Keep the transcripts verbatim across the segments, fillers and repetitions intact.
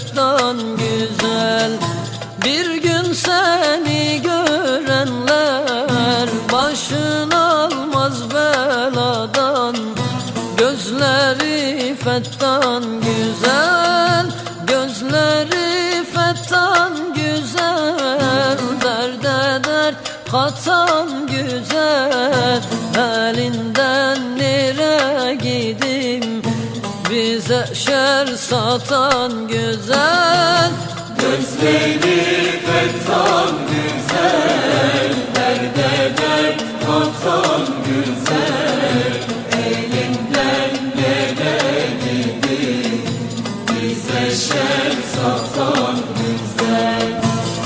fettan güzel. Bir gün seni görenler başın almaz beladan. Gözleri fettan güzel, gözleri fettan güzel. Derde dert katan güzel, elinden nere gidim, bize şer satan güzel. Gözleri fettan güzel, derde dert katan güzel. Elinden nere gidim, bize şer satan güzel.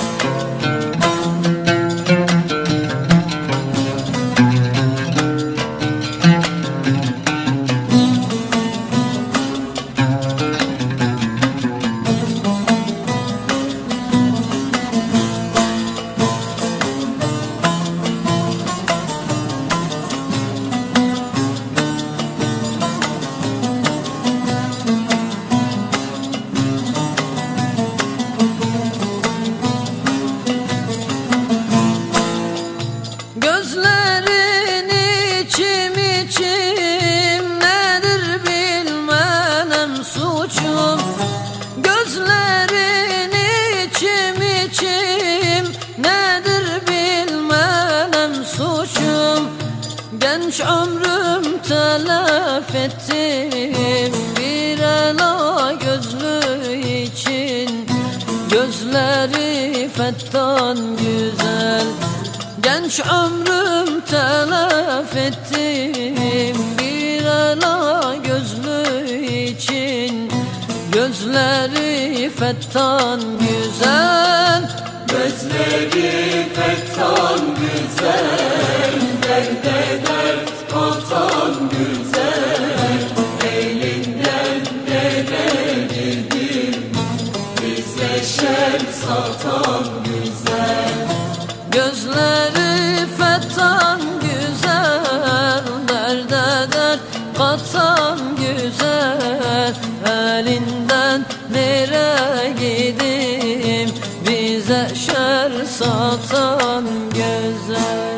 Gözlerin içim içim, nedir bilmenem suçum. Gözlerin içim içim, nedir bilmenem suçum. Genç ömrüm telef ettim bir ela gözlü için. Gözleri fettan güzel, genç ömrüm telef ettim bir ela gözlü için. Gözleri fettan güzel, gözleri fettan güzel, derde dert katan güzel. Elinden nere gidim, bize şer satan güzel. gözleri fettan güzel, derde dert katan güzel. Elinden nere gidim, bize şer satan güzel.